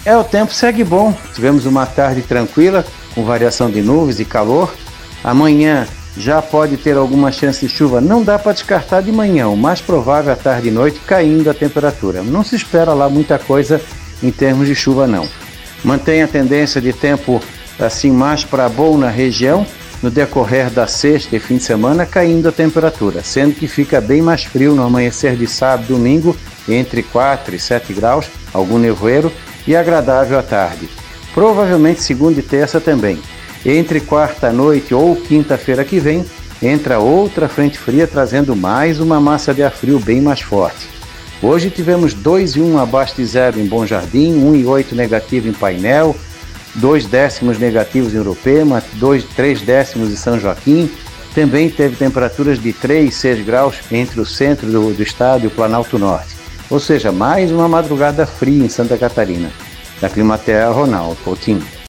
O tempo segue bom. Tivemos uma tarde tranquila, com variação de nuvens e calor. Amanhã já pode ter alguma chance de chuva. Não dá para descartar de manhã. O mais provável é tarde e noite, caindo a temperatura. Não se espera lá muita coisa em termos de chuva, não. Mantém a tendência de tempo assim mais para bom na região. No decorrer da sexta e fim de semana, caindo a temperatura, sendo que fica bem mais frio no amanhecer de sábado e domingo, entre 4 e 7 graus, algum nevoeiro, e agradável à tarde. Provavelmente segunda e terça também. Entre quarta-noite ou quinta-feira que vem, entra outra frente fria trazendo mais uma massa de ar frio bem mais forte. Hoje tivemos 2,1 abaixo de zero em Bom Jardim, 1,8 negativo em Painel, 2 décimos negativos em Urupema, 3 décimos em São Joaquim. Também teve temperaturas de 3 e 6 graus entre o centro do estado e o Planalto Norte. Ou seja, mais uma madrugada fria em Santa Catarina. Da Climatea, Ronaldo Coutinho.